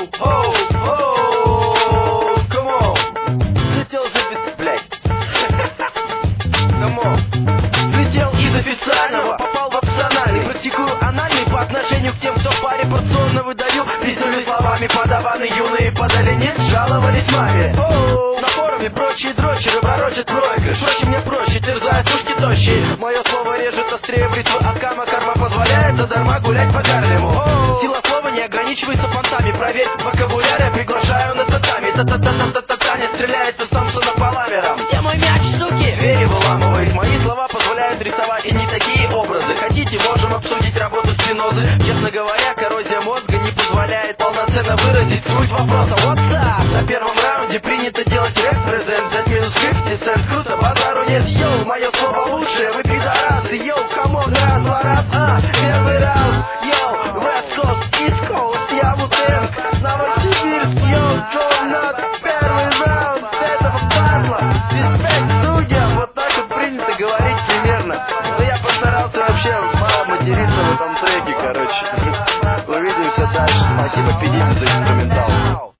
come on. Слетел из блядь. Come on. Слетел из официального, попал в опциональный. Практикую анальный по отношению к тем, кто в паре порционно выдаю. Пиздюли словами подаваны юные подали низ, жаловались маме. На форуме прочие дрочеры пророчат проигрыш. Впрочем, мне проще, терзают ушки тощие. Мое слово режет острее бритвы, а карма позволяет задарма гулять по Гарлему. Сила слова не ограничивается понтами. Проверь вокабуляр, я приглашаю на татами. Танец стреляет из Самсона по ламерам. Где мой мяч, суки? Двери выламывает. Мои слова позволяют рисовать и не такие образы. Хотите, можем обсудить работу Спинозы. Честно говоря, коррозия мозга не позволяет полноценно выразить суть вопроса. What's up? На первом раунде принято делать репрезент. Взять минус 50 цент, круто, базару нет. Йоу, мое слово лучшее, вы пидорасы. Йоу, камон, раз, два раз, первый раунд. Йоу, West Coast, East Coast, я Мутенг. Новосибирск, йоу, Джон Нат. Первый раунд этого батла. Респект судьям, вот так вот принято говорить примерно. Но я постарался вообще мало материться в этом треке, короче. Увидимся дальше. Спасибо, Педите, за инструментал.